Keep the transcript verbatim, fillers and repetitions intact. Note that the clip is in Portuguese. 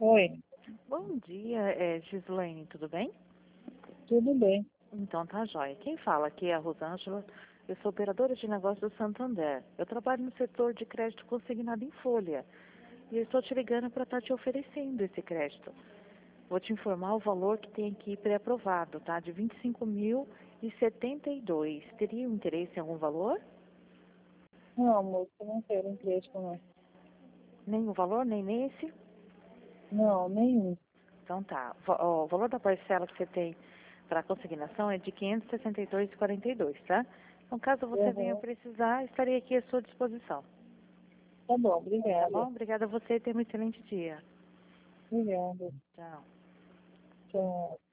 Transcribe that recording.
Oi, Bom dia, é Gislaine, tudo bem? tudo bem? Então tá jóia. Quem fala aqui é a Rosângela, eu sou operadora de negócios do Santander. Eu trabalho no setor de crédito consignado em folha e eu estou te ligando para estar te oferecendo esse crédito. Vou te informar o valor que tem aqui pré-aprovado, tá? De vinte e cinco mil e setenta e dois. Teria um interesse em algum valor? Não, moço, eu não quero empréstimo, não. Nenhum valor, nem nesse? Não, nenhum. Então tá. Va- ó, O valor da parcela que você tem para consignação é de quinhentos e sessenta e dois reais e quarenta e dois centavos, tá? Então, caso você venha Uhum. precisar, estarei aqui à sua disposição. Tá bom, Tá obrigada. bom? Obrigada a você e tenha um excelente dia. Obrigada. Tchau. Tchau.